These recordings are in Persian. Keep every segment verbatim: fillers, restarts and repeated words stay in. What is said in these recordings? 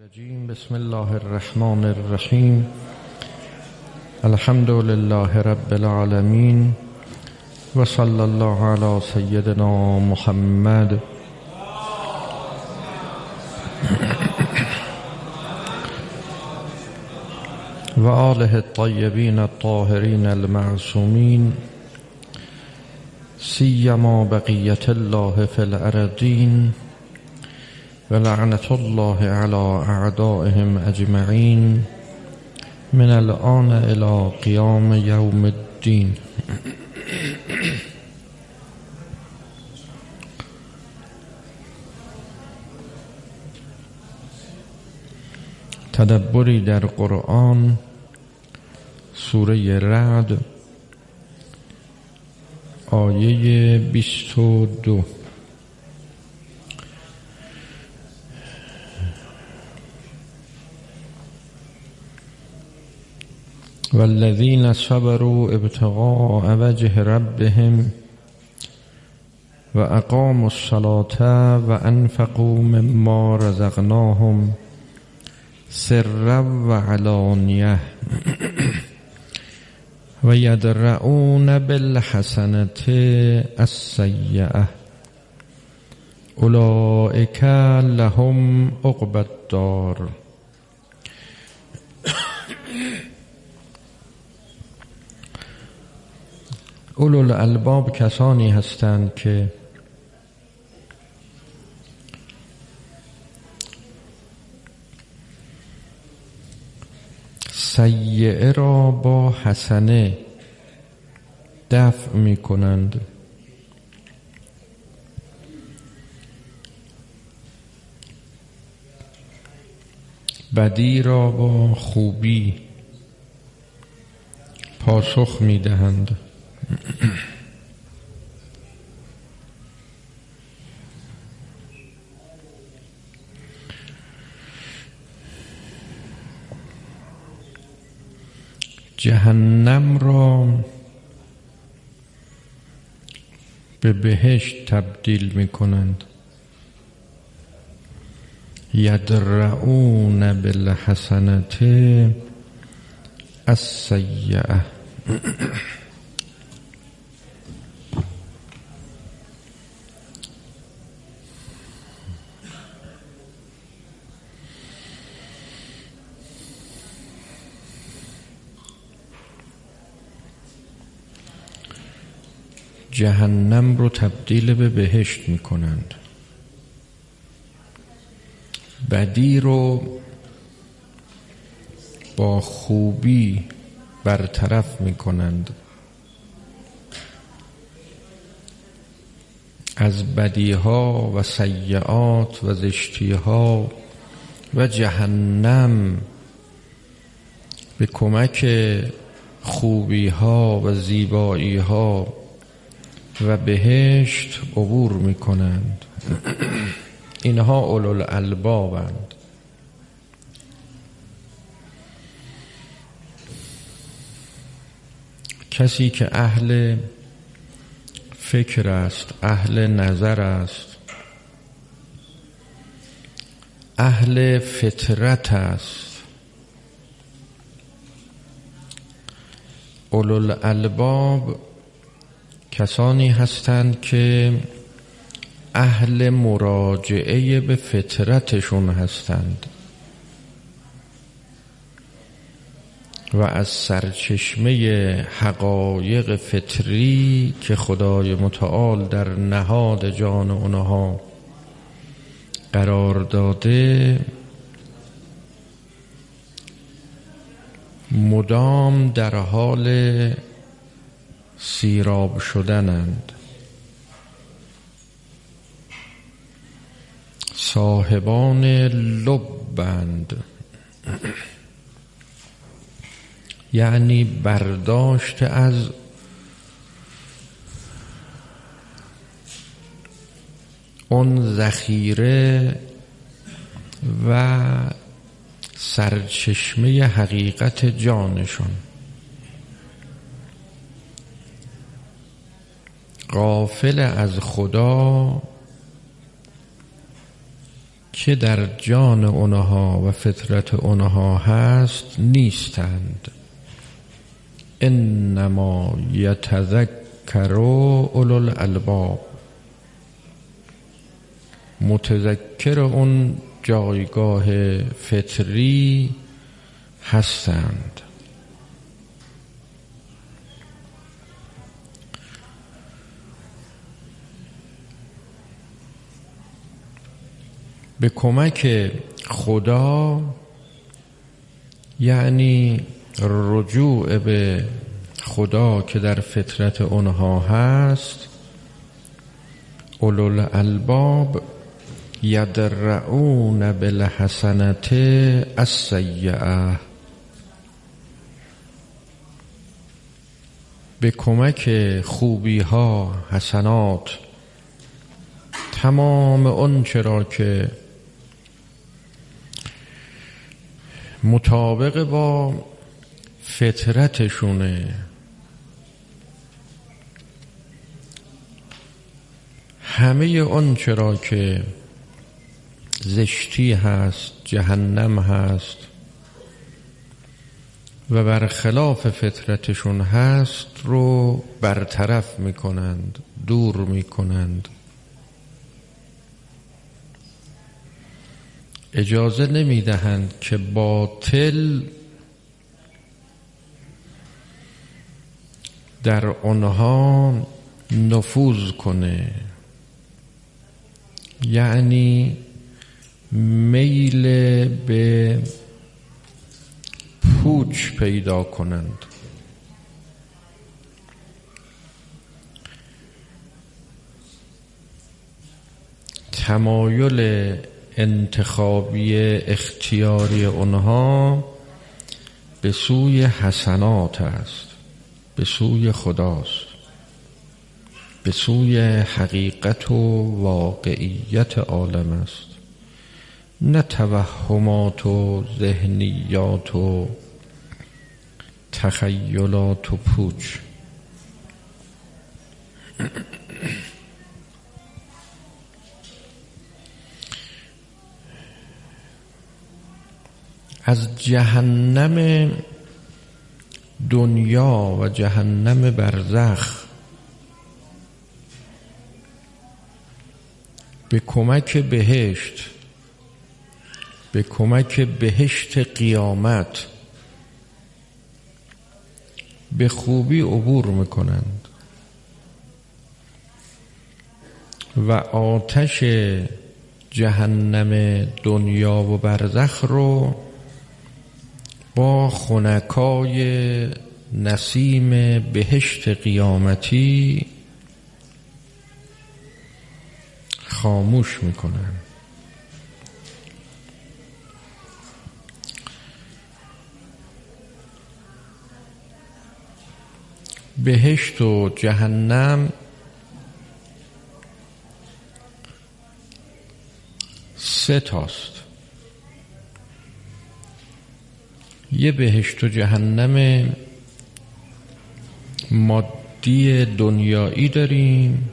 الرجیم. بسم الله الرحمن الرحیم. الحمد لله رب العالمین و صلی الله علی سیدنا محمد و آله الطیبین الطاهرین المعصومین، سیما بقیت الله فی الارضین و لعنت الله علی اعدائهم اجمعین من الآن الی قیام یوم الدین. تدبری در قرآن، سوره رعد، آیه بیست و دو. والذین صبروا ابتغاء وجه ربهم و اقاموا الصلاة و انفقوا مما رزقناهم سرا و علانیه و یدرؤون بالحسنة السیئة اولئک لهم عقبی الدار. اولوالالباب کسانی هستند که سیئه را با حسنه دفع می کنند، بدی را با خوبی پاسخ می دهند. جهنم را به بهشت تبدیل می کنند. یدرؤون بالحسنة السیئة. جهنم رو تبدیل به بهشت می کنند، بدی رو با خوبی برطرف می کنند. از بدیها و سیئات و زشتیها و جهنم به کمک خوبیها و زیباییها و بهشت عبور می کنند. اینها اولوالالبابند. کسی که اهل فکر است، اهل نظر است، اهل فطرت است. اولوالالباب کسانی هستند که اهل مراجعه به فطرتشون هستند و از سرچشمه حقایق فطری که خدای متعال در نهاد جان اونها قرار داده مدام در حال سیراب شدنند. صاحبان لبند، یعنی برداشت از اون ذخیره و سرچشمه حقیقت جانشون. غافل از خدا که در جان اونها و فطرت اونها هست نیستند. انما یتذکر اولو الالباب، متذکر اون جایگاه فطری هستند. به کمک خدا یعنی رجوع به خدا که در فطرت اونها هست، اولو الالباب یدرعون بالحسنة السیئة، به کمک خوبی ها، حسنات، تمام اون چرا که مطابق با فطرتشونه، همه اون چرا که زشتی هست، جهنم هست و برخلاف فطرتشون هست رو برطرف میکنند، دور میکنند. اجازه نمیدهند که باطل در آنها نفوذ کنه، یعنی میل به پوچ پیدا کنند. تمایل انتخابی اختیاری اونها به سوی حسنات است، به سوی خداست، به سوی حقیقت و واقعیت عالم است، نه توهمات و ذهنیات و تخیلات و پوچ. از جهنم دنیا و جهنم برزخ به کمک بهشت، به کمک بهشت قیامت به خوبی عبور میکنند و آتش جهنم دنیا و برزخ رو با خنکای نسیم بهشت قیامتی خاموش میکنن. بهشت و جهنم سه تاست. یه بهشت و جهنم مادی دنیایی داریم،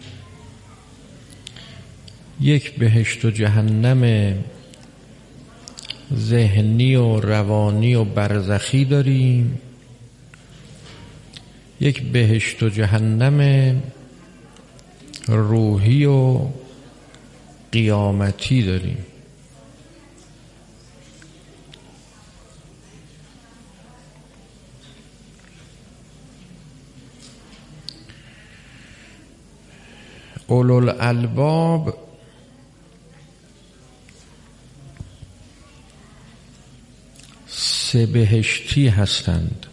یک بهشت و جهنم ذهنی و روانی و برزخی داریم، یک بهشت و جهنم روحی و قیامتی داریم. اولو الالباب سه بهشتی هستند.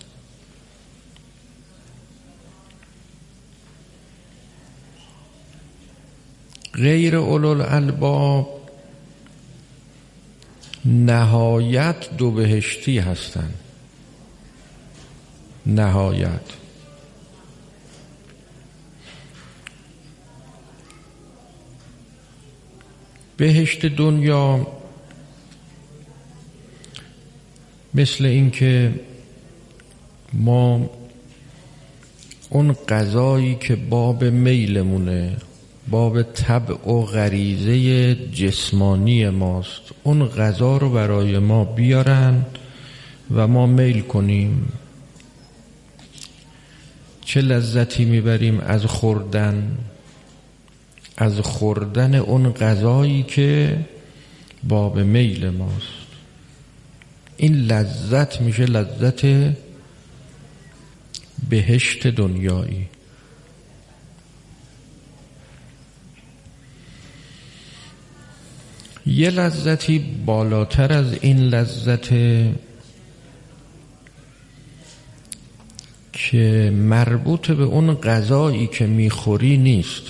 غیر اولو الالباب نهایت دو بهشتی هستند. نهایت بهشت دنیا مثل اینکه ما اون غذایی که باب میلمونه، باب طبع و غریزه جسمانی ماست. اون غذا رو برای ما بیارن و ما میل کنیم. چه لذتی میبریم از خوردن از خوردن اون غذایی که باب میل ماست. این لذت میشه لذت بهشت دنیایی. یه لذتی بالاتر از این لذت که مربوط به اون غذایی که میخوری نیست.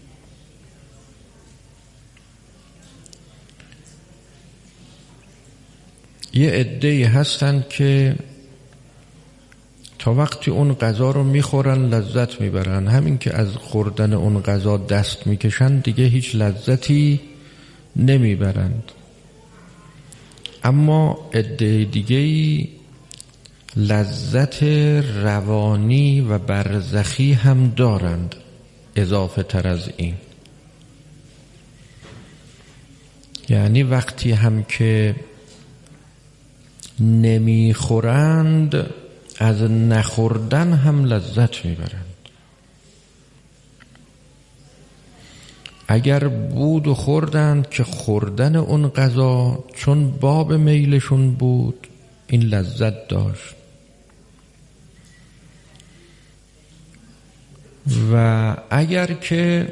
یه عده‌ای هستن که تا وقتی اون غذا رو میخورن لذت میبرن، همین که از خوردن اون غذا دست میکشن دیگه هیچ لذتی نمیبرند. اما عده دیگه‌ای لذت روانی و برزخی هم دارند اضافه تر از این. یعنی وقتی هم که نمیخورند از نخوردن هم لذت میبرند. اگر بود و خوردند که خوردن اون غذا چون باب میلشون بود این لذت داشت، و اگر که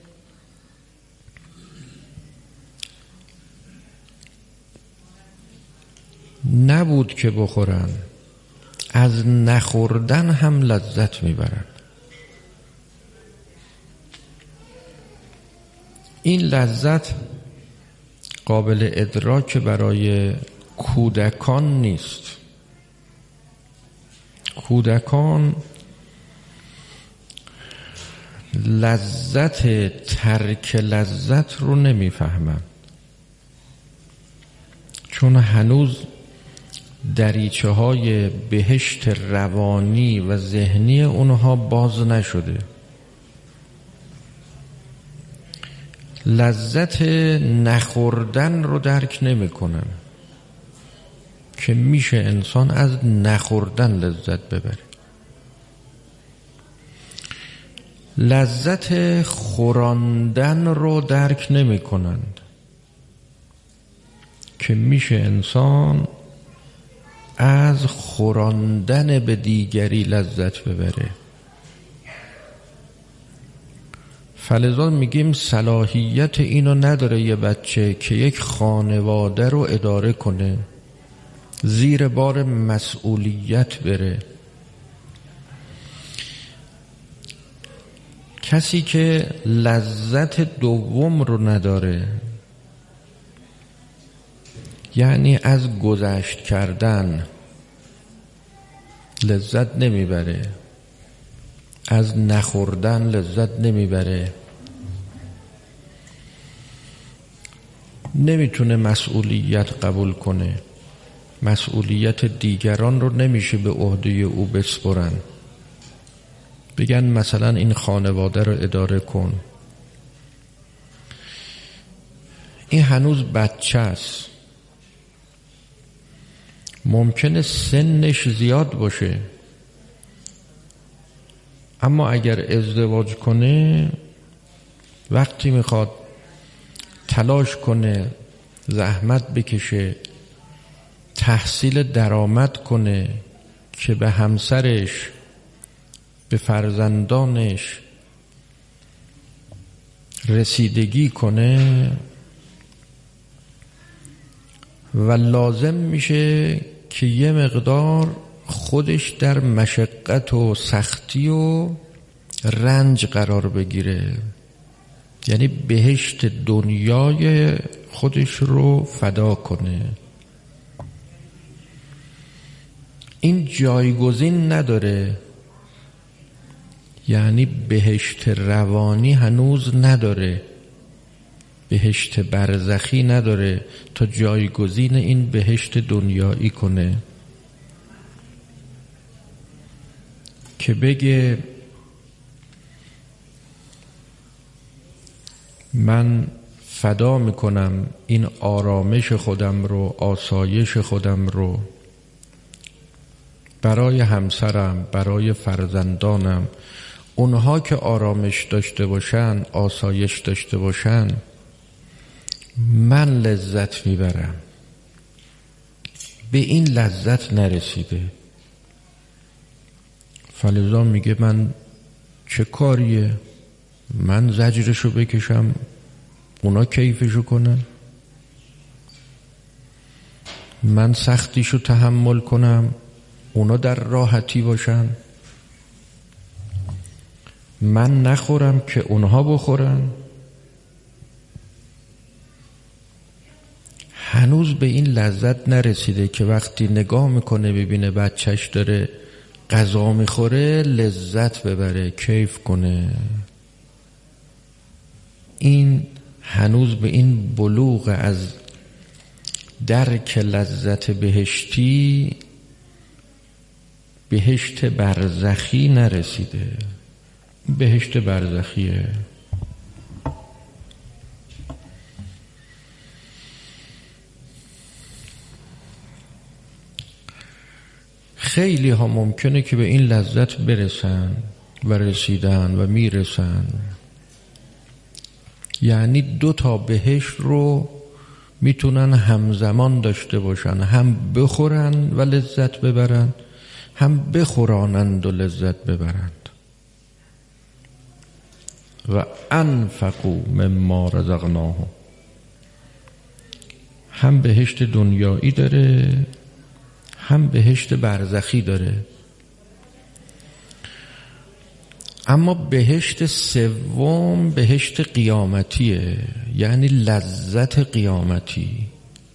نبود که بخورن از نخوردن هم لذت میبرن. این لذت قابل ادراک برای کودکان نیست. کودکان لذت ترک لذت رو نمیفهمن، چون هنوز دریچه های بهشت روانی و ذهنی اونها باز نشده. لذت نخوردن رو درک نمی کنن که میشه انسان از نخوردن لذت ببره. لذت خوراندن رو درک نمی کنند که میشه انسان از خوراندن به دیگری لذت ببره. فلذا میگیم صلاحیت اینو نداره یه بچه که یک خانواده رو اداره کنه، زیر بار مسئولیت بره. کسی که لذت دوم رو نداره، یعنی از گذشت کردن لذت نمیبره، از نخوردن لذت نمیبره، نمیتونه مسئولیت قبول کنه، مسئولیت دیگران رو نمیشه به عهده او بسپرن، بگن مثلا این خانواده رو اداره کن. این هنوز بچه است، ممکنه سنش زیاد باشه، اما اگر ازدواج کنه وقتی میخواد تلاش کنه، زحمت بکشه، تحصیل درآمد کنه که به همسرش، به فرزندانش رسیدگی کنه، و لازم میشه که یه مقدار خودش در مشقت و سختی و رنج قرار بگیره، یعنی بهشت دنیای خودش رو فدا کنه. این جایگزین نداره، یعنی بهشت روانی هنوز نداره، بهشت برزخی نداره تا جایگزین این بهشت دنیایی کنه که بگه من فدا میکنم این آرامش خودم رو، آسایش خودم رو برای همسرم، برای فرزندانم. اونها که آرامش داشته باشن، آسایش داشته باشن، من لذت میبرم. به این لذت نرسیده، فلذا میگه من چه کاریه من زجرشو بکشم اونا کیفشو کنن، من سختیشو تحمل کنم اونا در راحتی باشن، من نخورم که اونها بخورن. هنوز به این لذت نرسیده که وقتی نگاه میکنه ببینه بچهش داره غذا میخوره لذت ببره، کیف کنه. این هنوز به این بلوغ از درک لذت بهشتی، بهشت برزخی نرسیده. بهشت برزخیه. خیلی ها ممکنه که به این لذت برسن و رسیدن و میرسن، یعنی دو تا بهشت رو میتونن همزمان داشته باشن، هم بخورن و لذت ببرن، هم بخورانند و لذت ببرند. و انفقوا مما رزقناهم، هم بهشت دنیایی داره هم بهشت برزخی داره. اما بهشت سوم بهشت قیامتیه، یعنی لذت قیامتی.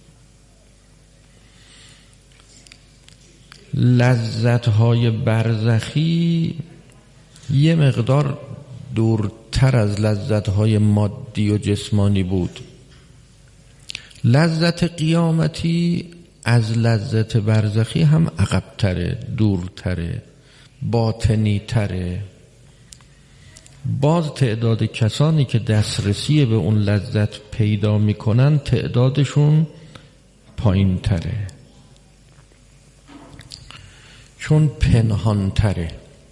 لذت‌های برزخی یه مقدار دورتر از لذت‌های مادی و جسمانی بود. لذت قیامتی از لذت برزخی هم عقب‌تره، دورتره، باطنی‌تره. باز تعداد کسانی که دسترسی به اون لذت پیدا میکنن تعدادشون پایین تره، چون پنهان تره،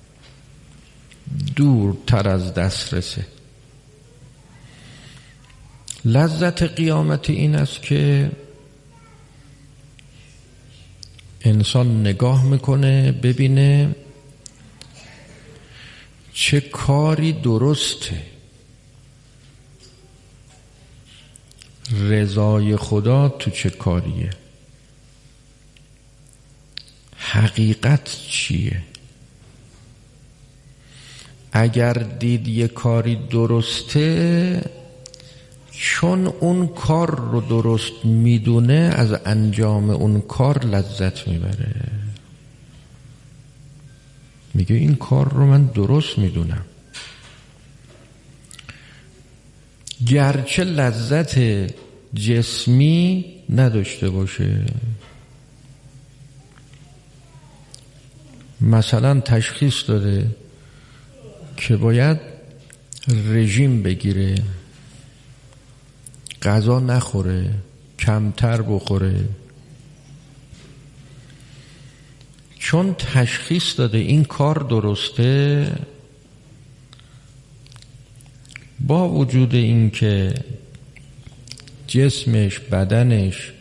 دورتر از دسترسه. لذت قیامتی این است که انسان نگاه میکنه ببینه چه کاری درسته، رضای خدا تو چه کاریه، حقیقت چیه. اگر دید یه کاری درسته، چون اون کار رو درست میدونه از انجام اون کار لذت میبره. میگه این کار رو من درست میدونم، گرچه لذت جسمی نداشته باشه. مثلا تشخیص داده که باید رژیم بگیره، غذا نخوره، کمتر بخوره، چون تشخیص داده این کار درسته. با وجود این که جسمش، بدنش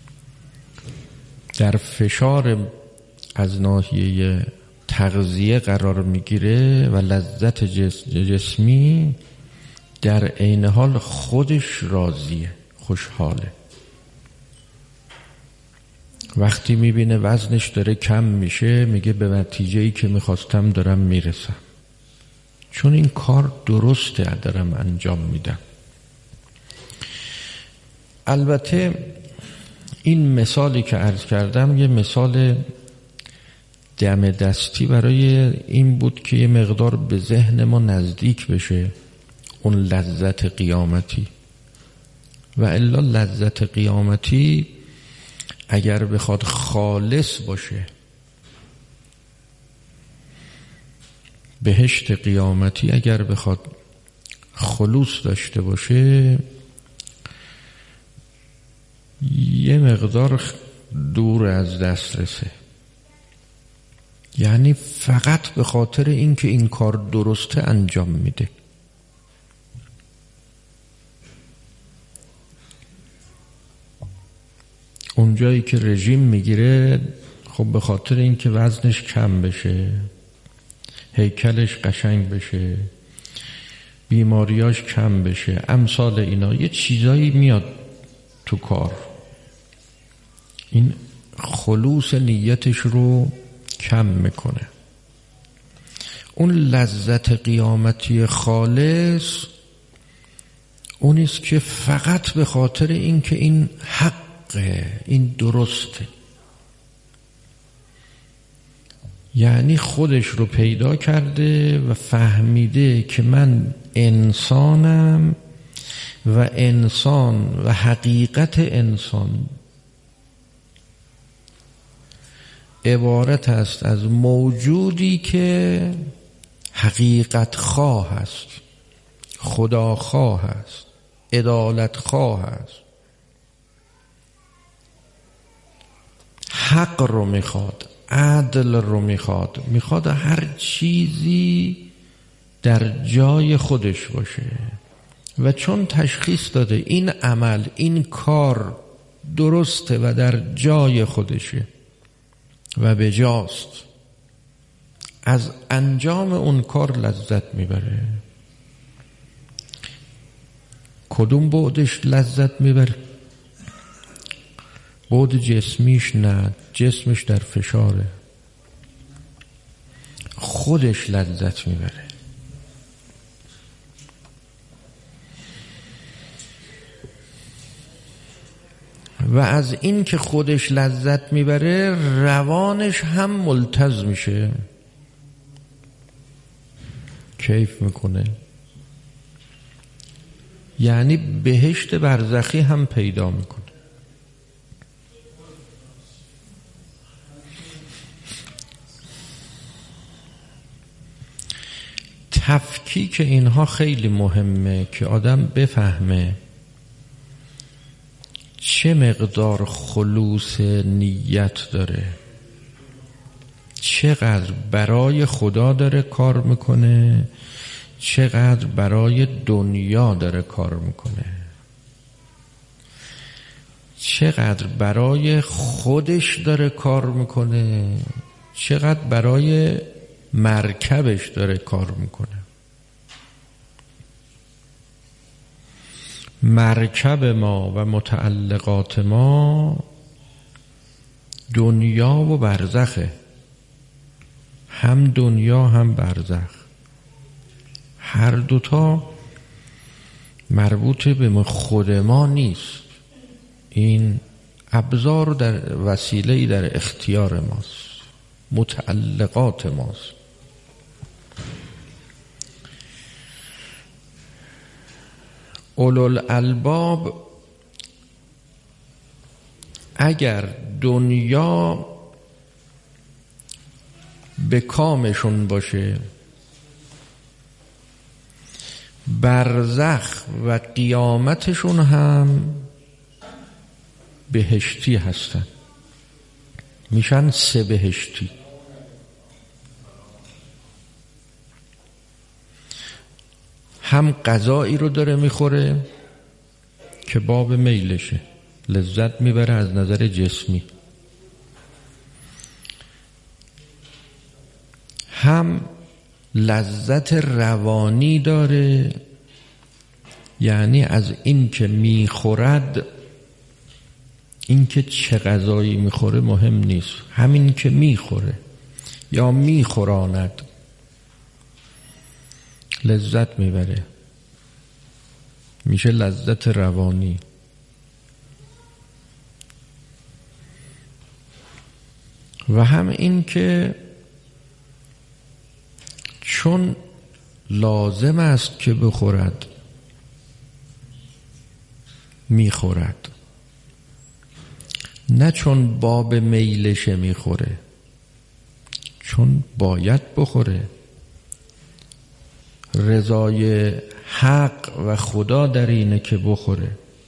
در فشار از ناحیه تغذیه قرار میگیره و لذت جسمی، در عین حال خودش راضیه، خوشحاله. وقتی میبینه وزنش داره کم میشه میگه به نتیجه‌ای که میخواستم دارم میرسم، چون این کار درسته دارم انجام میدم. البته این مثالی که عرض کردم یه مثال دم دستی برای این بود که یه مقدار به ذهن ما نزدیک بشه اون لذت قیامتی. و الا لذت قیامتی اگر بخواد خالص باشه، بهشت قیامتی اگر بخواد خلوص داشته باشه یه مقدار دور از دسترسه. یعنی فقط به خاطر اینکه این کار درسته انجام میده. اونجایی که رژیم میگیره خب به خاطر اینکه وزنش کم بشه، هیکلش قشنگ بشه، بیماریاش کم بشه، امثال اینا یه چیزایی میاد تو کار، این خلوص نیتش رو کم میکنه. اون لذت قیامتی خالص اونیست که فقط به خاطر اینکه این حقه، این درسته. یعنی خودش رو پیدا کرده و فهمیده که من انسانم و انسان و حقیقت انسان عبارت است از موجودی که حقیقت خواه است، خدا خواه است، عدالت خواه است، حق رو میخواد، عدل رو میخواد، میخواد هر چیزی در جای خودش باشه. و چون تشخیص داده این عمل، این کار درسته و در جای خودشه و بجاست، از انجام اون کار لذت میبره. کدوم بعدش لذت میبره؟ بعد جسمیش نه، جسمش در فشاره، خودش لذت میبره. و از این که خودش لذت میبره روانش هم ملتز میشه، کیف میکنه. یعنی بهشت برزخی هم پیدا میکنه. تفکیک اینها خیلی مهمه که آدم بفهمه چه مقدار خلوص نیت داره، چقدر برای خدا داره کار میکنه، چقدر برای دنیا داره کار میکنه، چقدر برای خودش داره کار میکنه، چقدر برای مرکبش داره کار میکنه. مرکب ما و متعلقات ما دنیا و برزخه، هم دنیا هم برزخ، هر دوتا مربوط به خود ما نیست. این ابزار در وسیله‌ای در اختیار ماست، متعلقات ماست. اولوالالباب اگر دنیا به کامشون باشه، برزخ و قیامتشون هم بهشتی هستن، میشن سه بهشتی. هم غذایی رو داره میخوره که باب میلشه، لذت میبره از نظر جسمی، هم لذت روانی داره، یعنی از این که میخورد، این که چه غذایی میخوره مهم نیست، همین که میخوره یا میخوراند لذت میبره، میشه لذت روانی. و هم این که چون لازم است که بخورد میخورد، نه چون باب میلشه میخوره، چون باید بخوره، رضای حق و خدا در اینه که بخوره.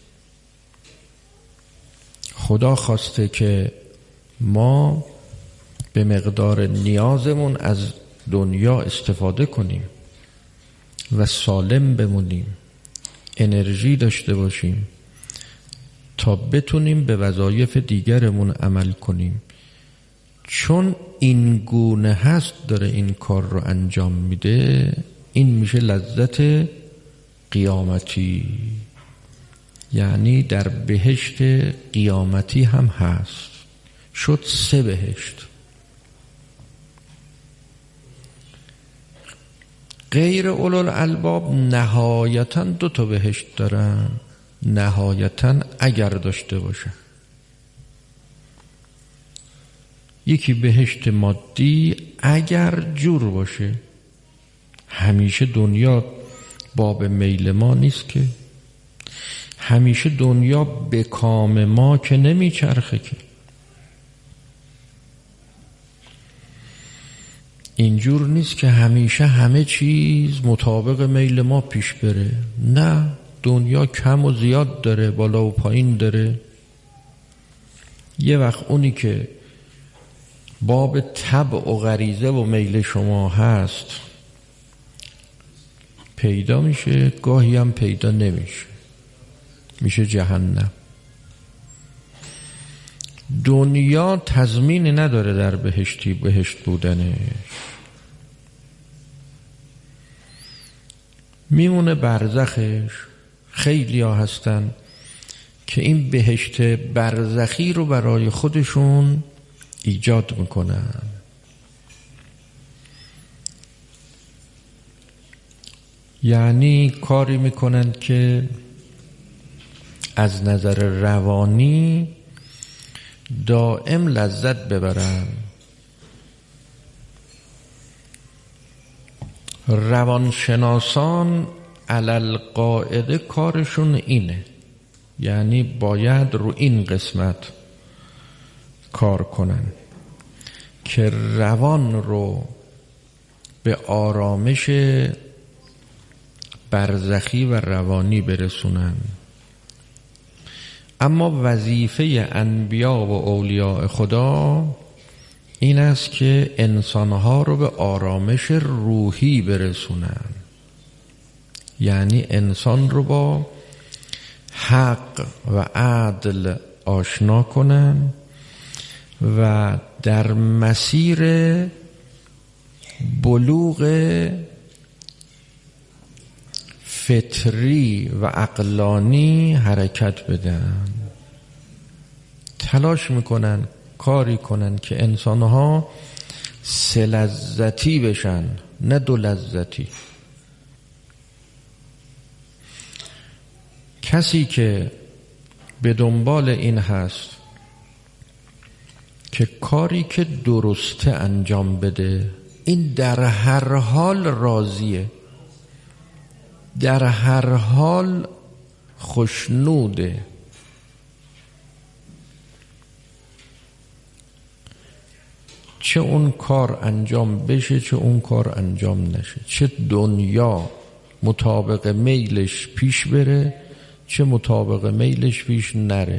خدا خواسته که ما به مقدار نیازمون از دنیا استفاده کنیم و سالم بمونیم، انرژی داشته باشیم تا بتونیم به وظایف دیگرمون عمل کنیم. چون این گونه هست داره این کار رو انجام میده، این میشه لذت قیامتی، یعنی در بهشت قیامتی هم هست. شد سه بهشت. غیر اولوالالباب نهایتاً دو تا بهشت دارن، نهایتاً اگر داشته باشه. یکی بهشت مادی اگر جور باشه. همیشه دنیا باب میل ما نیست که، همیشه دنیا به کام ما که نمیچرخه که. اینجور نیست که همیشه همه چیز مطابق میل ما پیش بره. نه، دنیا کم و زیاد داره، بالا و پایین داره. یه وقت اونی که باب طبع و غریزه و میل شما هست پیدا میشه، گاهی هم پیدا نمیشه، میشه جهنم. دنیا تضمینی نداره در بهشتی بهشت بودنش، میمونه برزخش. خیلی ها هستن که این بهشت برزخی رو برای خودشون ایجاد میکنن. یعنی کاری میکنن که از نظر روانی دائم لذت ببرن. روانشناسان علل قاعده کارشون اینه، یعنی باید رو این قسمت کار کنن که روان رو به آرامش برزخی و روانی برسونن. اما وظیفه انبیا و اولیاء خدا این است که انسانها رو به آرامش روحی برسونن، یعنی انسان رو با حق و عدل آشنا کنن و در مسیر بلوغ فطری و عقلانی حرکت بدن. تلاش میکنن کاری کنن که انسانها سه لذتی بشن، نه دو لذتی. کسی که به دنبال این هست که کاری که درسته انجام بده، این در هر حال راضیه، در هر حال خوشنوده. چه اون کار انجام بشه چه اون کار انجام نشه، چه دنیا مطابق میلش پیش بره چه مطابق میلش پیش نره.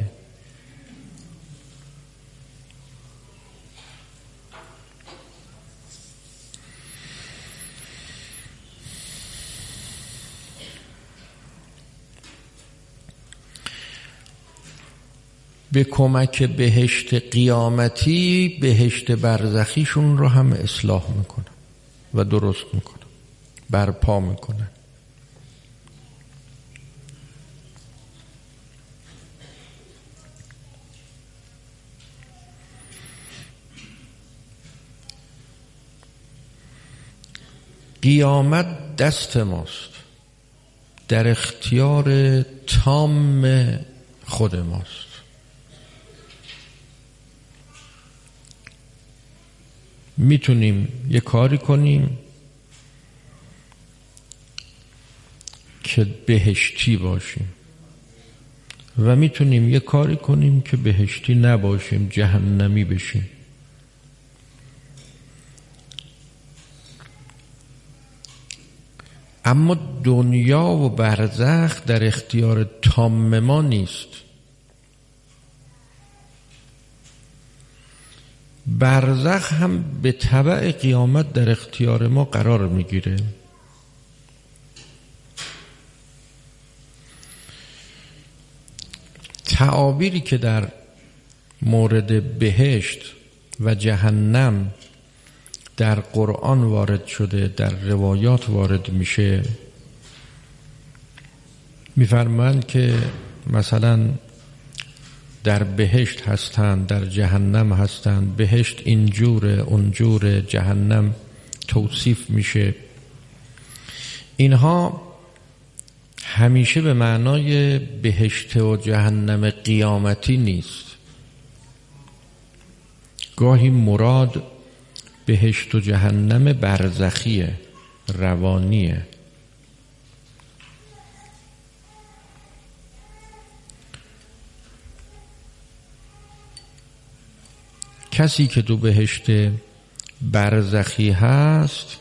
به کمک بهشت قیامتی بهشت برزخیشون رو هم اصلاح میکنن و درست میکنن، برپا میکنن. قیامت دست ماست، در اختیار تام خود ماست. میتونیم یه کاری کنیم که بهشتی باشیم و میتونیم یه کاری کنیم که بهشتی نباشیم، جهنمی بشیم. اما دنیا و برزخ در اختیار تام ما نیست. برزخ هم به تبع قیامت در اختیار ما قرار میگیره. تعابیری که در مورد بهشت و جهنم در قرآن وارد شده، در روایات وارد میشه، میفرمایند که مثلا در بهشت هستند، در جهنم هستند، بهشت اینجوره اونجوره، جهنم توصیف میشه. اینها همیشه به معنای بهشت و جهنم قیامتی نیست. گاهی مراد بهشت و جهنم برزخیه، روانیه. کسی که تو بهشت برزخی هست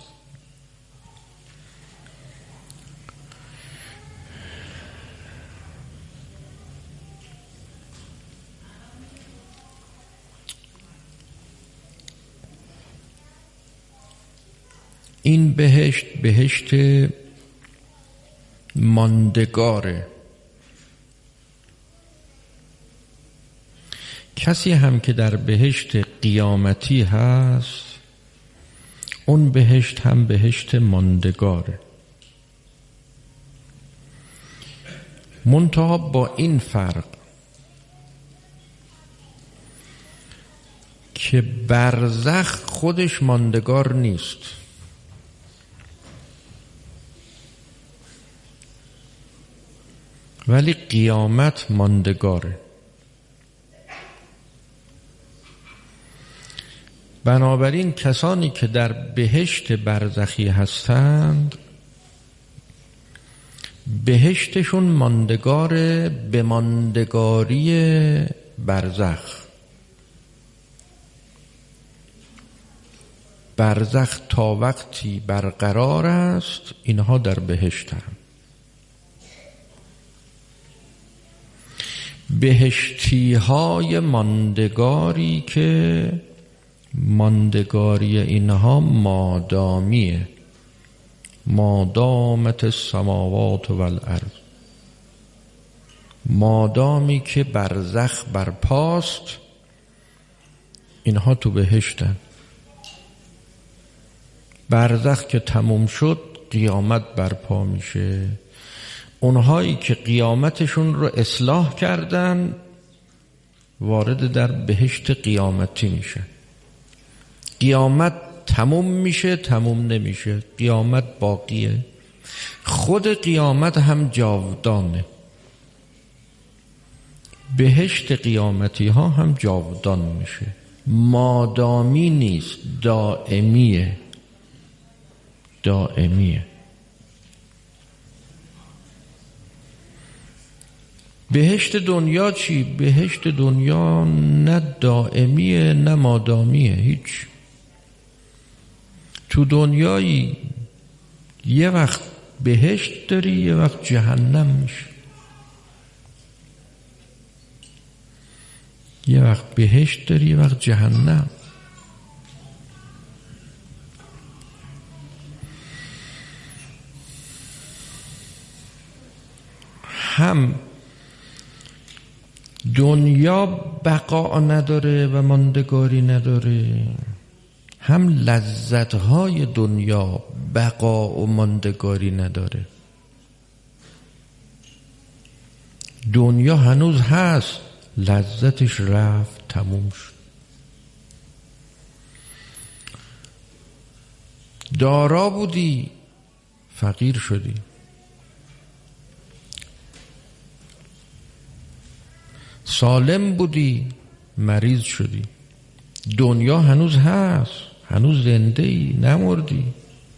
این بهشت بهشت ماندگاره. کسی هم که در بهشت قیامتی هست، اون بهشت هم بهشت ماندگاره، منتها با این فرق که برزخ خودش ماندگار نیست. ولی قیامت ماندگاره. بنابراین کسانی که در بهشت برزخی هستند، بهشتشون ماندگاره به ماندگاری برزخ. برزخ تا وقتی برقرار است اینها در بهشتند. بهشتی های ماندگاری که ماندگاری اینها مادامیه، مادامت السماوات والارض، مادامی که برزخ برپاست اینها تو بهشتن. برزخ که تموم شد قیامت برپا میشه. اونهایی که قیامتشون رو اصلاح کردن وارد در بهشت قیامتی میشه. قیامت تموم میشه، تموم نمیشه، قیامت باقیه. خود قیامت هم جاودانه. بهشت قیامتی ها هم جاودان میشه، مادامی نیست، دائمیه. دائمیه. بهشت دنیا چی؟ بهشت دنیا نه دائمیه نه مادامیه، هیچ. تو دنیایی یه وقت بهشت داری، یه وقت جهنم میشه. یه وقت بهشت داری، یه وقت جهنم. هم دنیا بقا نداره و ماندگاری نداره، هم لذتهای دنیا بقا و ماندگاری نداره. دنیا هنوز هست، لذتش رفت، تموم شد. دارا بودی، فقیر شدی. سالم بودی، مریض شدی. دنیا هنوز هست، هنوز زنده ای، نمردی.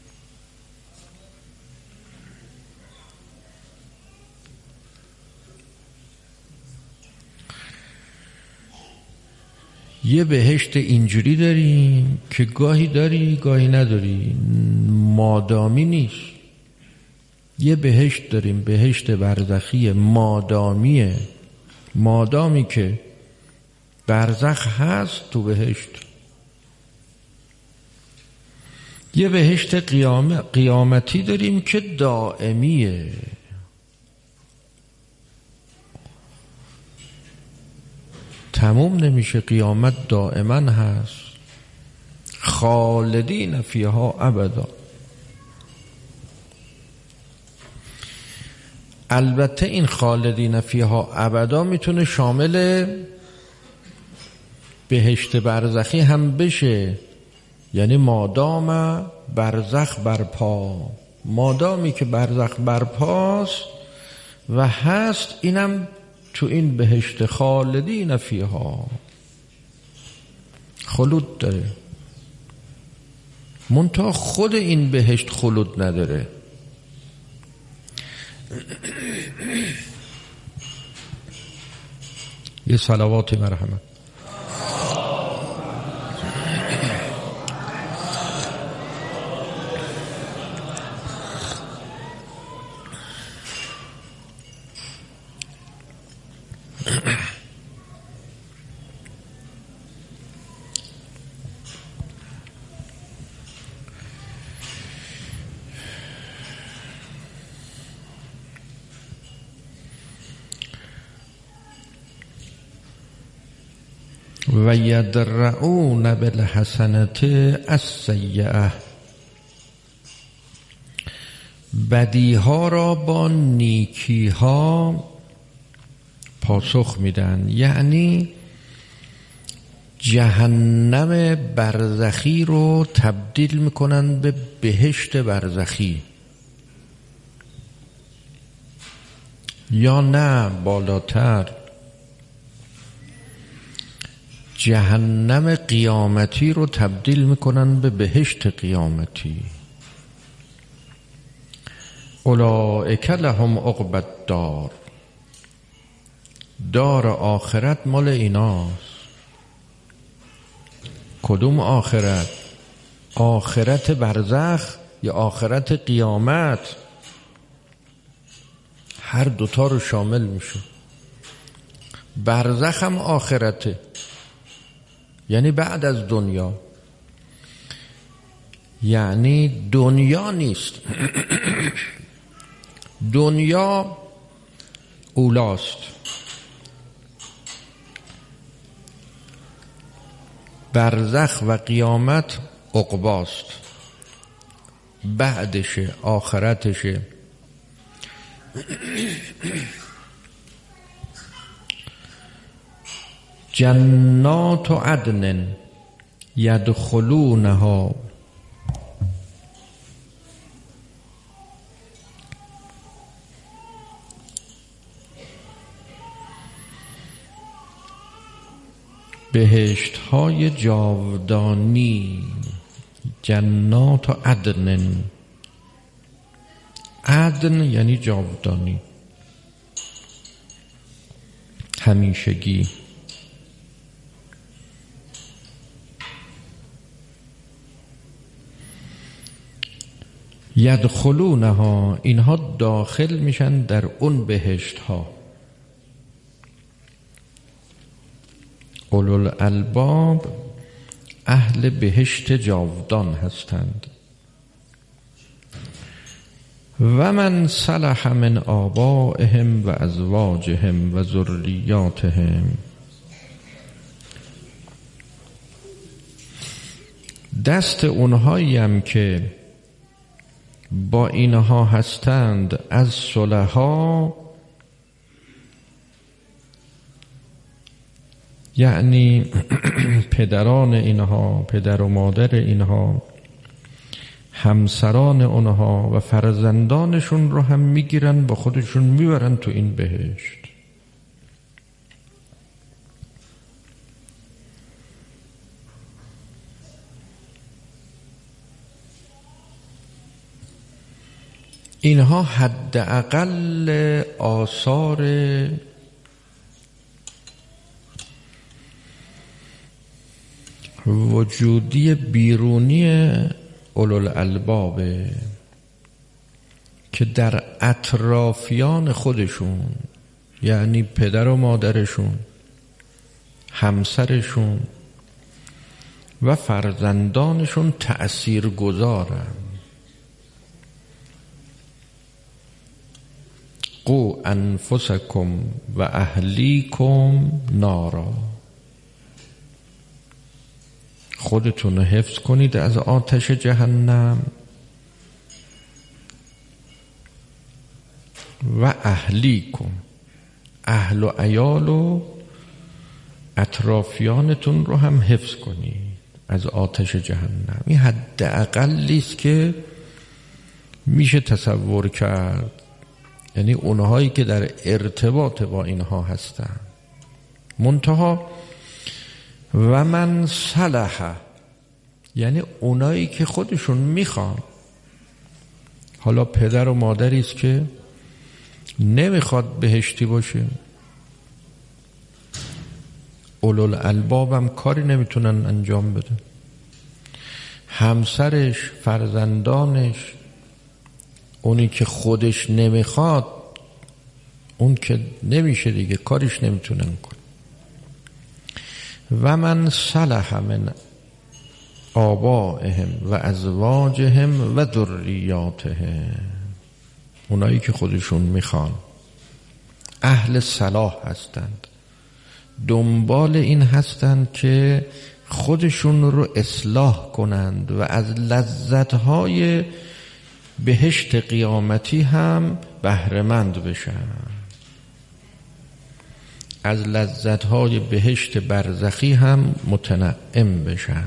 یه بهشت اینجوری داریم که گاهی داری گاهی نداری، مادامی نیست. یه بهشت داریم، بهشت برزخی مادامیه، مادامی که برزخ هست تو بهشت. یه بهشت قیام... قیامتی داریم که دائمیه. تموم نمیشه، قیامت دائما هست. خالدین فیها ابدا. البته این خالدین فیها ابدا میتونه شامل بهشت برزخی هم بشه، یعنی مادام برزخ برپا، مادامی که برزخ برپاست و هست، اینم تو این بهشت خالدین فیها خلود داره. منتها خود این بهشت خلود نداره. یه صلوات مرحمت. و یدرعون بالحسنة السیئة، بدیها را با نیکیها پاسخ میدن. یعنی جهنم برزخی رو تبدیل میکنن به بهشت برزخی، یا نه بالاتر، جهنم قیامتی رو تبدیل میکنن به بهشت قیامتی. اولئک لهم عقبی الدار، دار آخرت مال ایناست. کدوم آخرت؟ آخرت برزخ یا آخرت قیامت؟ هر دوتا رو شامل میشه. برزخ هم آخرته، یعنی بعد از دنیا، یعنی دنیا نیست. دنیا اولاست، برزخ و قیامت عقباست، بعدشه، آخرتشه. جنات عدن یدخلونها، بهشت های جاودانی. جنات عدن، عدن یعنی جاودانی، همیشگی. یدخلونها، اینها داخل میشن در اون بهشت ها. اولوالالباب اهل بهشت جاودان هستند. و من صلح من آبائهم و ازواجهم و ذریاتهم، دست اونهایی هم که با اینها هستند از صلحا، یعنی پدران اینها، پدر و مادر اینها، همسران اونها و فرزندانشون رو هم میگیرن با خودشون میبرن تو این بهشت. اینها حداقل آثار وجودی بیرونی اولوالالباب که در اطرافیان خودشون، یعنی پدر و مادرشون، همسرشون و فرزندانشون تأثیر گذارن. قو انفسکم و اهلیکم نارا، خودتون رو حفظ کنید از آتش جهنم و اهلیکم، اهل و عیال و اطرافیانتون رو هم حفظ کنید از آتش جهنم. این حداقلی است که میشه تصور کرد، یعنی اونهایی که در ارتباط با اینها هستن. منتها و من صلح، یعنی اونایی که خودشون میخوان. حالا پدر و مادری است که نمیخواد بهشتی باشه، اولوالالباب هم کاری نمیتونن انجام بده، همسرش، فرزندانش، اونی که خودش نمیخواد، اون که نمیشه دیگه، کارش نمیتونن کن. و من صلح من آبائهم و ازواجهم و ذریاتهم، اونایی که خودشون میخوان، اهل صلاح هستند، دنبال این هستند که خودشون رو اصلاح کنند و از لذتهای بهشت قیامتی هم بهره‌مند بشن، از لذتهای بهشت برزخی هم متنعم بشن.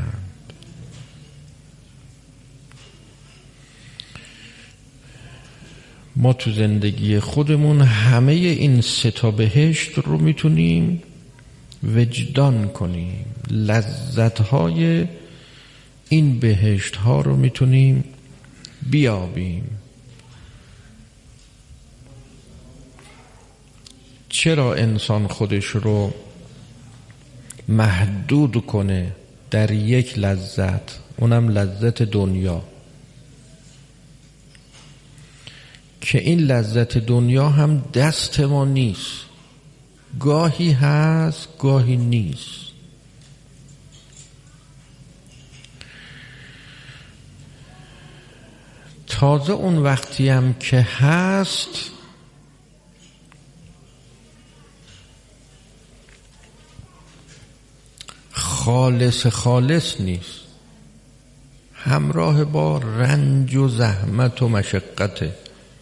ما تو زندگی خودمون همه این سه تا بهشت رو میتونیم وجدان کنیم، لذتهای این بهشت ها رو میتونیم بیابیم. چرا انسان خودش رو محدود کنه در یک لذت، اونم لذت دنیا، که این لذت دنیا هم دست ما نیست، گاهی هست گاهی نیست. تازه اون وقتی هم که هست خالص خالص نیست، همراه با رنج و زحمت و مشقته.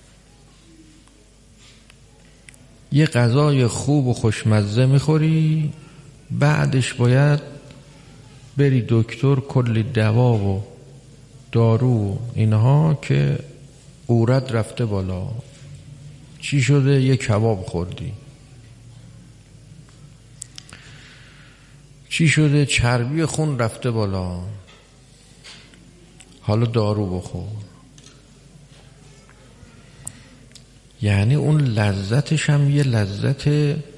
یه غذای خوب و خوشمزه میخوری، بعدش باید بری دکتر کلی دوا و دارو و اینها که عورت رفته بالا. چی شده؟ یه کباب خوردی. چی شده؟ چربی خون رفته بالا، حالا دارو بخور. یعنی اون لذتش هم یه لذت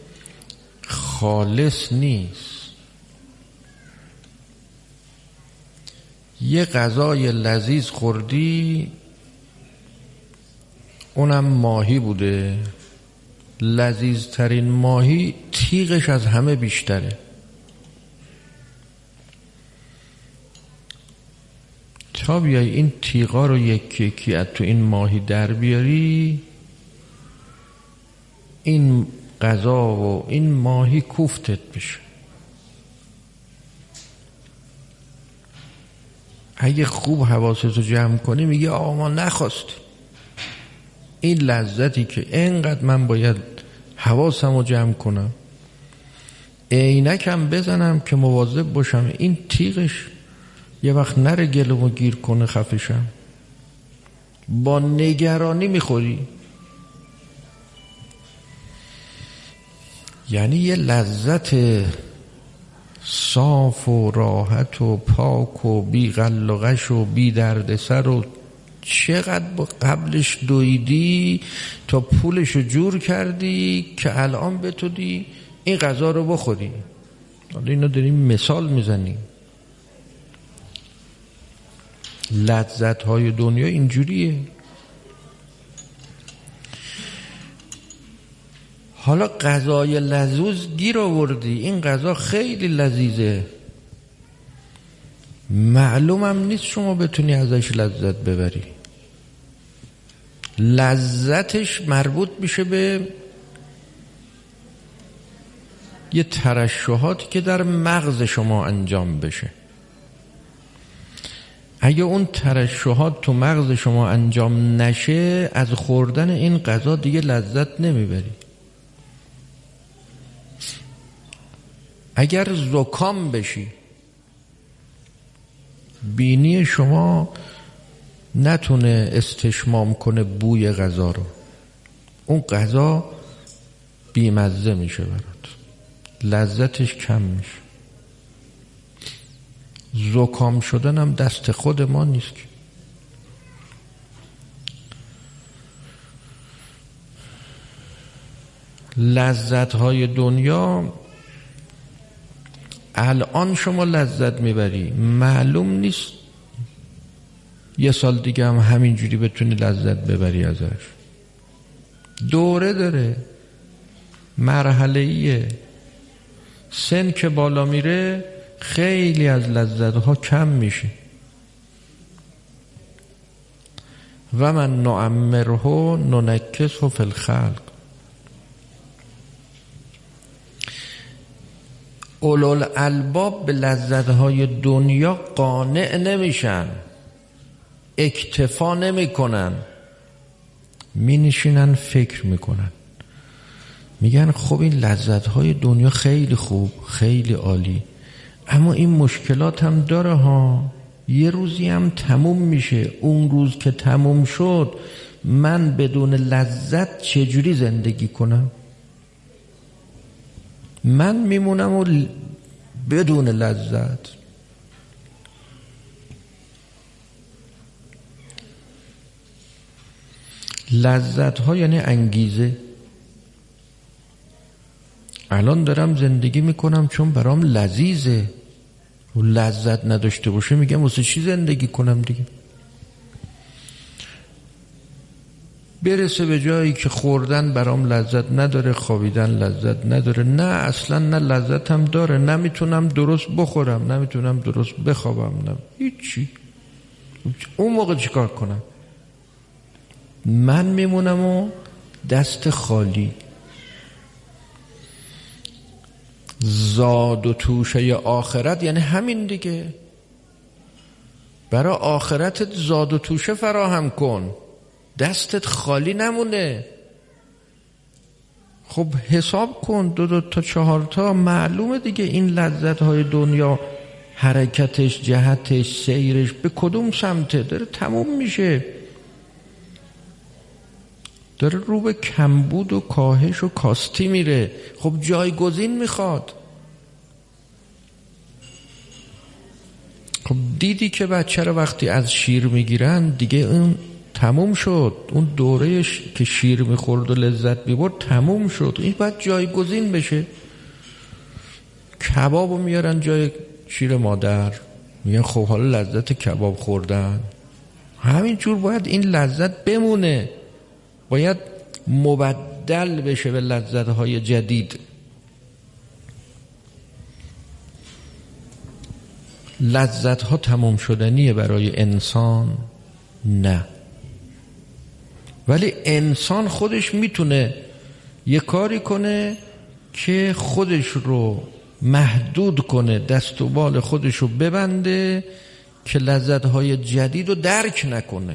خالص نیست. یه غذای لذیذ خوردی، اونم ماهی بوده، لذیذترین ماهی تیغش از همه بیشتره. تا بیای این تیغا رو یکی یکی از تو این ماهی در بیاری، این غذا و این ماهی کوفتت بشه. اگه خوب حواستو جمع کنی میگه آقا ما نخواستیم، این لذتی که اینقدر من باید حواسمو جمع کنم، عینکم بزنم که مواظب باشم این تیغش یه وقت نره گلومو گیر کنه خفشم، با نگرانی میخوری. یعنی یه لذت صاف و راحت و پاک و بی غل و غش و بی درد سر و چقدر قبلش دویدی تا پولشو جور کردی که الان بتونی این غذا رو بخوری. حالا اینو داریم مثال میزنیم. لذت های دنیا اینجوریه. حالا غذای لذوذ گیر آوردی، این غذا خیلی لذیذه، معلومم نیست شما بتونی ازش لذت ببری. لذتش مربوط میشه به یه ترشحاتی که در مغز شما انجام بشه. اگه اون ترشحات تو مغز شما انجام نشه، از خوردن این غذا دیگه لذت نمیبری. اگر زکام بشی، بینی شما نتونه استشمام کنه بوی غذا رو، اون غذا بیمزه میشه برات، لذتش کم میشه. زکام شدن هم دست خود ما نیست که. لذت های دنیا الان شما لذت میبری، معلوم نیست یه سال دیگه هم همینجوری بتونی لذت ببری ازش. دوره داره، مرحله ایه. سن که بالا میره خیلی از لذت ها کم میشه. و من نعمره ننکسه فی الخلق. اولوالالباب به لذت های دنیا قانع نمیشن، اکتفا نمی کنن، می نشینن فکر میکنن، میگن خب این لذت های دنیا خیلی خوب، خیلی عالی، اما این مشکلات هم داره ها، یه روزی هم تموم میشه. اون روز که تموم شد من بدون لذت چجوری زندگی کنم؟ من میمونم و بدون لذت. لذت ها یعنی انگیزه. الان دارم زندگی میکنم چون برام لذیذه، و لذت نداشته باشه میگم واسه چی زندگی کنم دیگه. برسه به جایی که خوردن برام لذت نداره، خوابیدن لذت نداره، نه اصلا نه لذت هم داره، نمیتونم درست بخورم، نمیتونم درست بخوابم، نه هیچی. اون موقع چیکار کنم؟ من میمونم و دست خالی. زاد و توشه آخرت یعنی همین دیگه. برای آخرتت زاد و توشه فراهم کن، دستت خالی نمونه. خب حساب کن، دو دو تا چهار تا، معلومه دیگه این لذت های دنیا حرکتش، جهتش، سیرش به کدوم سمته داره تموم میشه، داره رو به کمبود و کاهش و کاستی میره. خب جایگزین میخواد. خب دیدی که بچه رو وقتی از شیر میگیرن دیگه اون تموم شد، اون دورهش که شیر میخورد و لذت میبرد تموم شد، این باید جایگزین بشه. کبابو میارن جای شیر مادر، میگن خب حالا لذت کباب خوردن. همینجور باید این لذت بمونه، باید مبدل بشه به لذت‌های جدید. لذت‌ها تمام شدنیه برای انسان؟ نه. ولی انسان خودش میتونه یه کاری کنه که خودش رو محدود کنه، دست و بال خودش رو ببنده که لذت‌های جدید رو درک نکنه.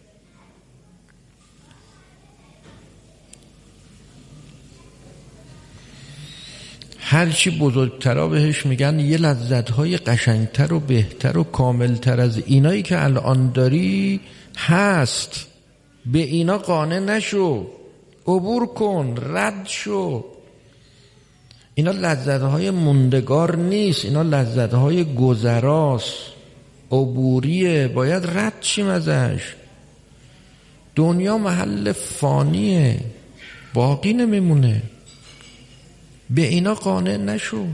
هرچی بزرگترا بهش میگن یه لذت‌های قشنگتر و بهتر و کاملتر از اینایی که الان داری هست، به اینا قانع نشو، عبور کن، رد شو. اینا لذت‌های موندگار نیست، اینا لذت‌های گذراست، عبوریه، باید رد شیم ازش. دنیا محل فانیه، باقی نمیمونه، به اینا قانع نشو.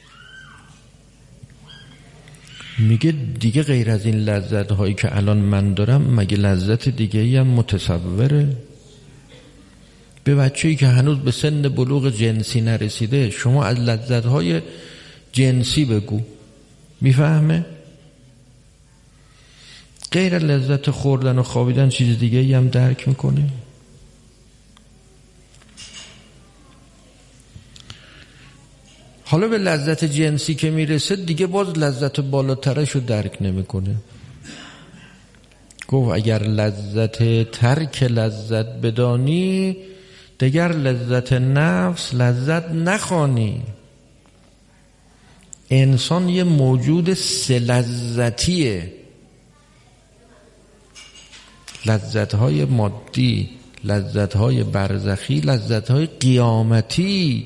میگه دیگه غیر از این لذت هایی که الان من دارم مگه لذت دیگه ای هم متصوره؟ به بچه‌ای که هنوز به سن بلوغ جنسی نرسیده شما از لذت‌های جنسی بگو، میفهمه؟ غیر لذت خوردن و خوابیدن چیز دیگه ای هم درک میکنه؟ حالا به لذت جنسی که میرسه دیگه باز لذت بالاترش رو درک نمیکنه. گفت اگر لذت ترک لذت بدانی، دیگر لذت نفس لذت نخوانی. انسان یه موجود سه لذتیه، لذت‌های مادی، لذت‌های برزخی، لذت‌های قیامتی.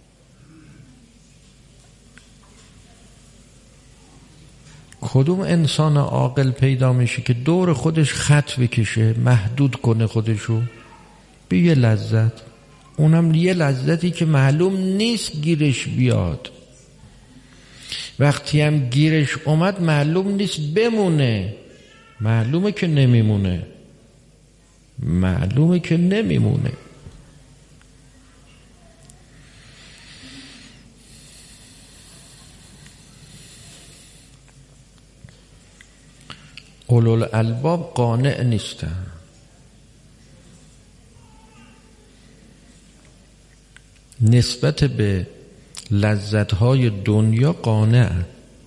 کدوم انسان عاقل پیدا میشه که دور خودش خط بکشه، محدود کنه خودشو به یه لذت، اونم یه لذتی که معلوم نیست گیرش بیاد، وقتی هم گیرش اومد معلوم نیست بمونه، معلومه که نمیمونه، معلومه که نمیمونه. اولوالالباب قانع نیستن، نسبت به لذت‌های دنیا قانعن،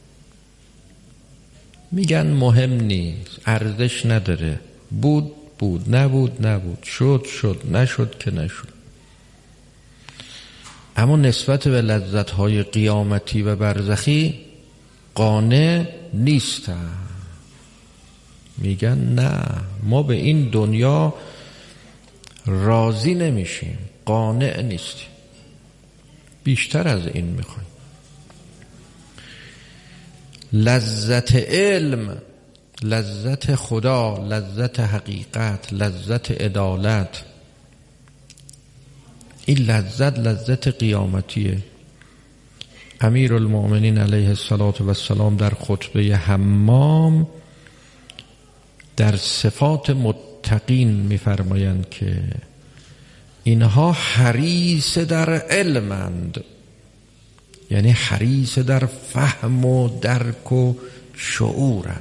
میگن مهم نیست، ارزش نداره، بود بود، نبود نبود، شد شد، نشد که نشد. اما نسبت به لذت‌های قیامتی و برزخی قانع نیستن، میگن نه، ما به این دنیا راضی نمیشیم، قانع نیستیم، بیشتر از این میخوایم. لذت علم، لذت خدا، لذت حقیقت، لذت عدالت، این لذت لذت قیامتیه. امیر المؤمنین علیه السلام در خطبه حمام در صفات متقین میفرمایند که اینها حریص در علمند، یعنی حریص در فهم و درک و شعورند.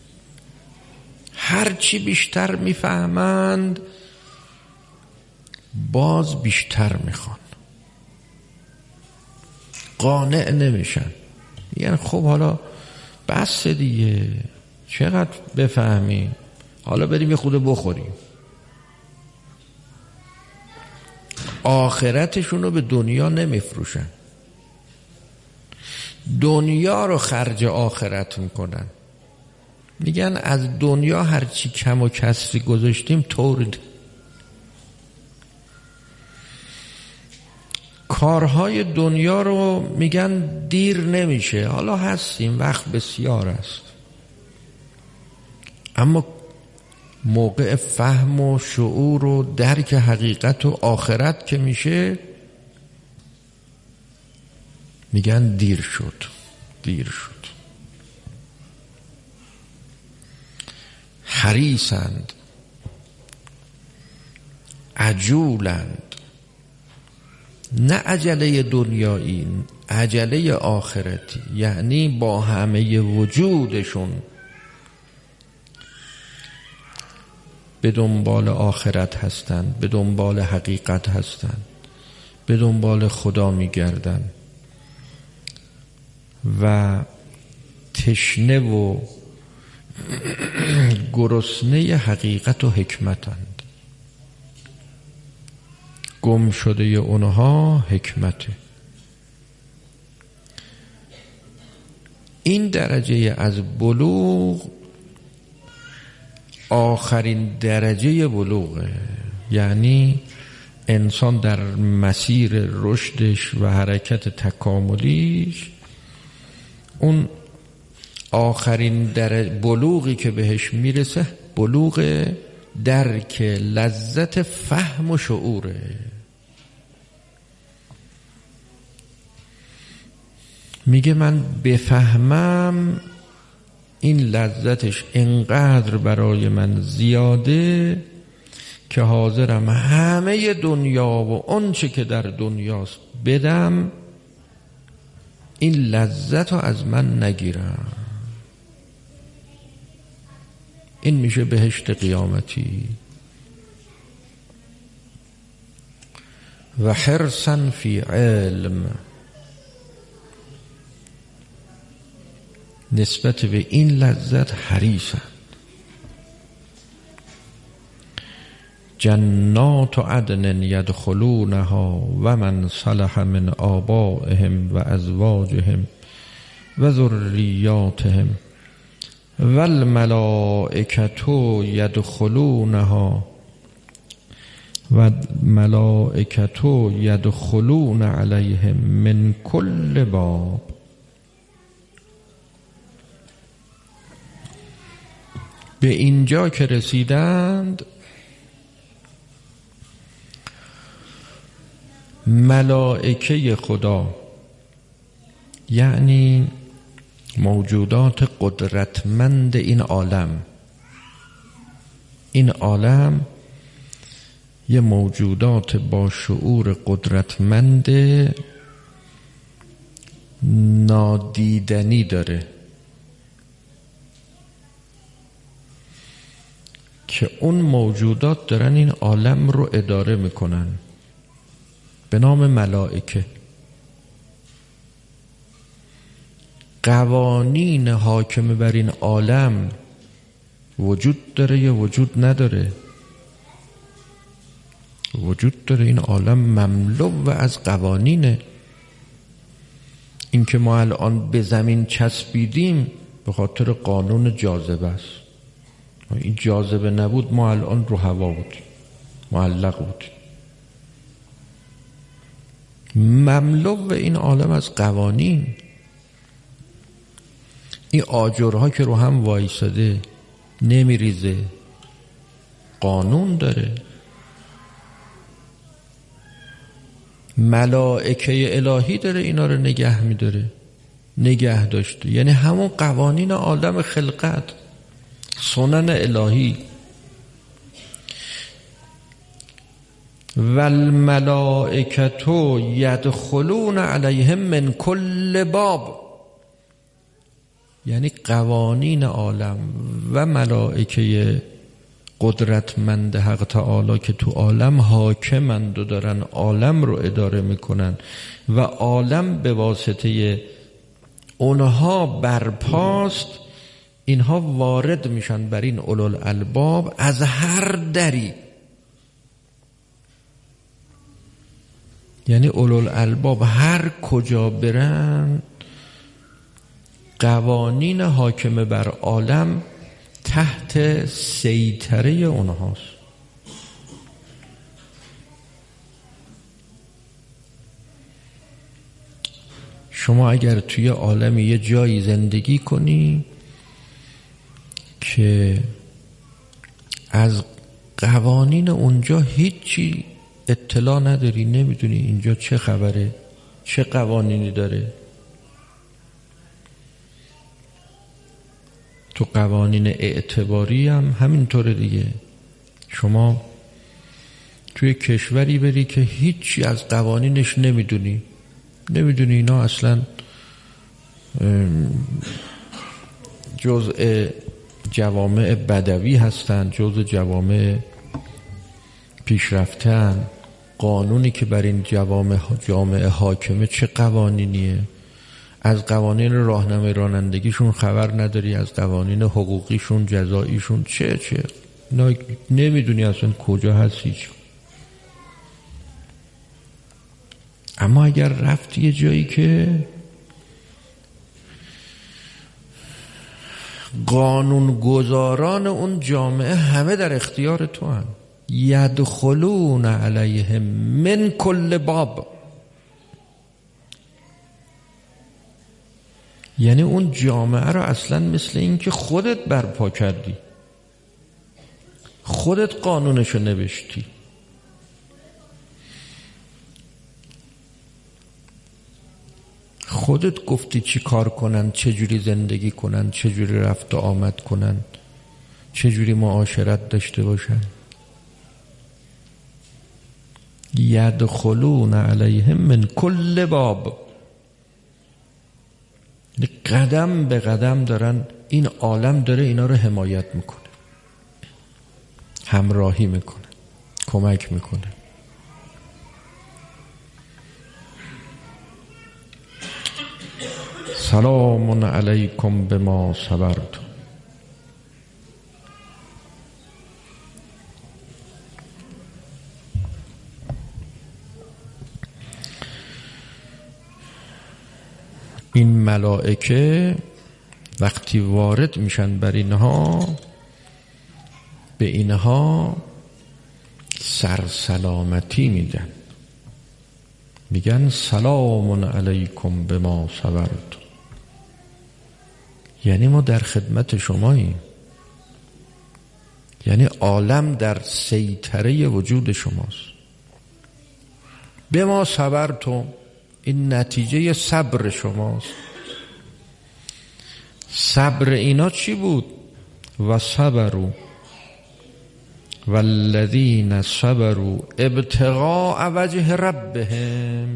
هرچی بیشتر میفهمند باز بیشتر میخوان، قانع نمیشن، یعنی خب حالا بس دیگه، چقدر بفهمیم، حالا بریم یه خود بخوریم. آخرتشون رو به دنیا نمیفروشن، دنیا رو خرج آخرت میکنن. میگن از دنیا هرچی کم و کسری گذاشتیم طور کارهای دنیا رو میگن دیر نمیشه، حالا هستیم، وقت بسیار است، اما موقع فهم و شعور و درک حقیقت و آخرت که میشه میگن دیر شد، دیر شد. حریصند، عجولند، نه عجله دنیایی، عجله آخرتی، یعنی با همه وجودشون به دنبال آخرت هستند، به دنبال حقیقت هستند، به دنبال خدا میگردن و تشنه و گرسنه حقیقت و حکمتند. گم شده اونها حکمته. این درجه از بلوغ آخرین درجه بلوغه، یعنی انسان در مسیر رشدش و حرکت تکاملیش اون آخرین درجه بلوغی که بهش میرسه بلوغ درک لذت فهم و شعوره. میگه من بفهمم این لذتش انقدر برای من زیاده که حاضرم همه دنیا و آنچه که در دنیاست بدم، این لذت رو از من نگیرم. این میشه بهشت قیامتی. و حرصا فی علم، نسبت به این لذت حریصند. جنات عدن یدخلونها و من صلح من آبائهم و ازواجهم و ذریاتهم و الملائکة یدخلونها و ملائکة یدخلون علیهم من کل باب. به اینجا که رسیدند، ملائکه خدا یعنی موجودات قدرتمند این عالم، این عالم یه موجودات با شعور قدرتمند نادیدنی داره که اون موجودات دارن این عالم رو اداره میکنن به نام ملائکه. قوانین حاکم بر این عالم وجود داره یا وجود نداره؟ وجود داره. این عالم مملو و از قوانینه. این که ما الان به زمین چسبیدیم به خاطر قانون جاذبه است. این جاذبه نبود ما الان رو هوا بودیم، معلق بودیم. مملو این عالم از قوانین. این آجرها که رو هم وایساده نمیریزه، قانون داره. ملائکه الهی داره اینا رو نگه میداره، نگه داشته. یعنی همون قوانین عالم خلقت، سنن الهی. والملائکة یدخلون علیهم من کل باب، یعنی قوانین عالم و ملائکه قدرتمند حق تعالی که تو عالم حاکمند و دارن عالم رو اداره میکنن و عالم به واسطه اونها برپاست، اینها وارد میشن بر این اولوالالباب از هر دری. یعنی اولوالالباب هر کجا برن قوانین حاکم بر عالم تحت سیطره اونهاست. شما اگر توی عالم یه جایی زندگی کنی که از قوانین اونجا هیچی اطلاع نداری، نمیدونی اینجا چه خبره، چه قوانینی داره. تو قوانین اعتباری هم همینطوره دیگه. شما توی کشوری بری که هیچی از قوانینش نمیدونی، نمیدونی اینا اصلا جزء جوامع بدوی هستن، جزء جوامع پیشرفتن. قانونی که بر این جوامع جامعه حاکمه چه قوانینیه؟ از قوانین راهنمای رانندگیشون خبر نداری، از قوانین حقوقیشون، جزاییشون چه چه نمیدونی اصلا کجا هست هیچ. اما اگر رفتی یه جایی که قانونگذاران اون جامعه همه در اختیار تو هن، یدخلون علیهم من کل باب، یعنی اون جامعه رو اصلا مثل این که خودت برپا کردی، خودت قانونشو نوشتی، خودت گفتی چی کار کنن، چه جوری زندگی کنن، چه جوری رفت و آمد کنن، چه جوری معاشرت داشته باشن. یدخلون علیهم من کل باب، قدم به قدم دارن، این عالم داره اینا رو حمایت میکنه، همراهی میکنه، کمک میکنه. سلام علیکم بما صبرتم. این ملائکه وقتی وارد میشن بر اینها، به اینها سرسلامتی میدن، میگن سلام علیکم بما صبرتم، یعنی ما در خدمت شماییم، یعنی عالم در سیطره وجود شماست. بما صبرتم، این نتیجه صبر شماست. صبر اینا چی بود؟ و صبروا والذین صبروا ابتغاء وجه ربهم.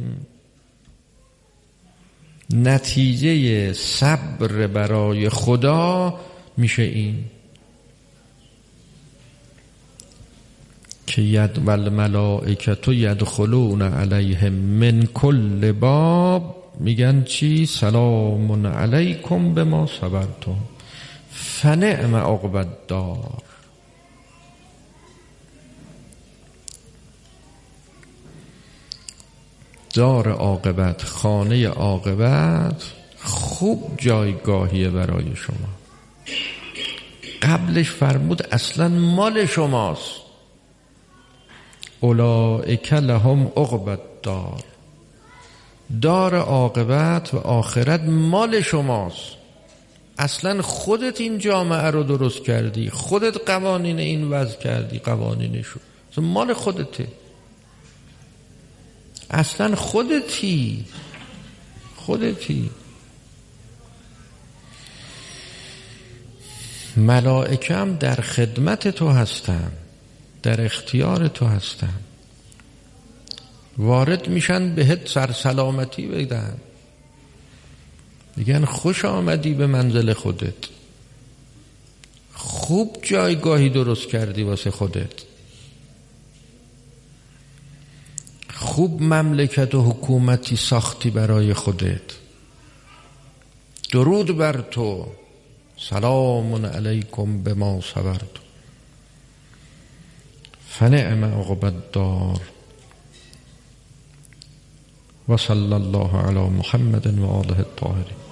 نتیجه صبر برای خدا میشه این که ید والملائکة یدخلون علیهم من کل باب، میگن چی؟ سلام علیکم بما صبرتم فنعم عقبی الدار. دار عاقبت، خانه عاقبت خوب جایگاهیه برای شما. قبلش فرمود اصلا مال شماست. اولئک لهم عقبی الدار، دار عاقبت و آخرت مال شماست. اصلا خودت این جامعه رو درست کردی، خودت قوانین این وضع کردی، قوانینشو مال خودته، اصلا خودتی خودتی. ملائکه هم در خدمت تو هستن، در اختیار تو هستن، وارد میشن بهت سرسلامتی بدن، میگن خوش آمدی به منزل خودت، خوب جایگاهی درست کردی واسه خودت، خوب مملکت و حکومتی ساختی برای خودت، درود بر تو، سلام علیکم بما صبرتم فنعم عقبی الدار. و صلی الله علی محمد و آله الطاهرین.